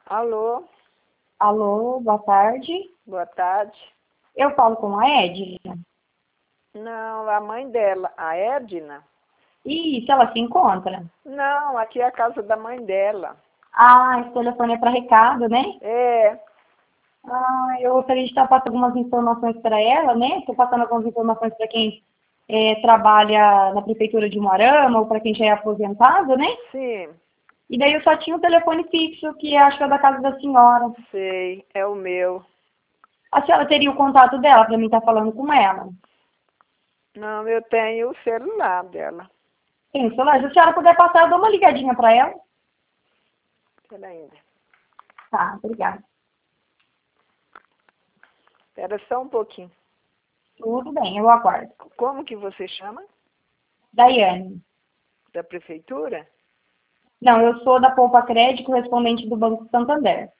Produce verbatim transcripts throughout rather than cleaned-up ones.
Alô, Alô, boa tarde. boa tarde. Eu falo com a Edna. Não, a mãe dela, a Edna? Isso, ela se encontra. Não, aqui é a casa da mãe dela. Ah, esse telefone é para recado, né? É, Ah, eu gostaria de estar passando algumas informações para ela, né? Estou passando algumas informações para quem é, trabalha na prefeitura de Umuarama ou para quem já é aposentado, né? sim, E daí eu só tinha o telefone fixo, que acho que é da casa da senhora. sei, é o meu. A senhora teria o contato dela para mim estar falando com ela? Não, eu tenho o celular dela. Tem, Solange, se a senhora puder passar, eu dou uma ligadinha para ela. Espera ainda. Tá, obrigada. Espera só um pouquinho. Tudo bem, eu aguardo. Como que você chama? Daiane. Da prefeitura? Não, eu sou da Poupa Crédito, correspondente do Banco Santander.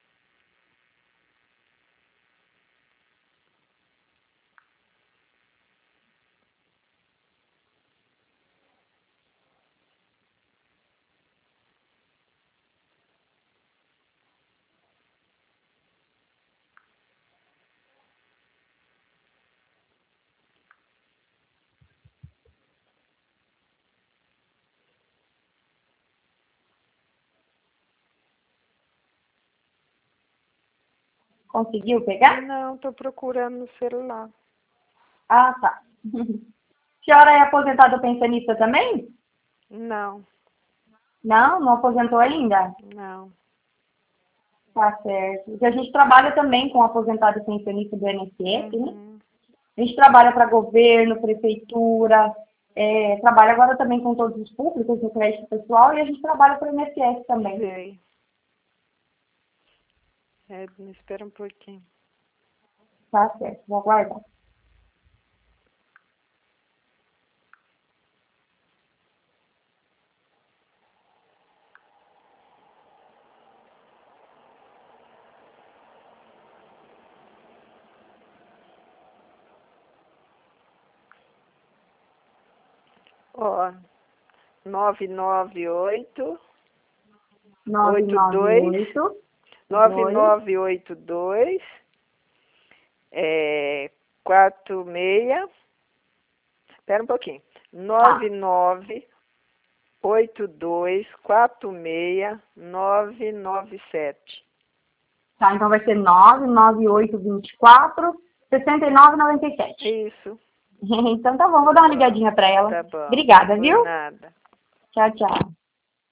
Conseguiu pegar? Não, estou procurando no celular. Ah, tá. A senhora é aposentada ou pensionista também? Não, Não, não aposentou ainda? não. Tá certo. E a gente trabalha também com aposentado e pensionista do I N S S, né? Uhum, A gente trabalha para governo, prefeitura, é, trabalha agora também com todos os públicos do crédito pessoal e a gente trabalha para o I N S S também. sei. Edna, espera um pouquinho. Tá certo, vou aguardar. Ó, nove nove oito nove oito nove dois oito nove dois nove oito dois é, quatro seis. Espera um pouquinho. Tá. nove nove oito dois quatro seis nove nove sete. Tá, então vai ser nove nove oito dois quatro seis nove nove sete. Isso. Então tá bom, vou dar uma ligadinha para ela. Tá bom. Obrigada, Por viu? nada. Tchau, tchau.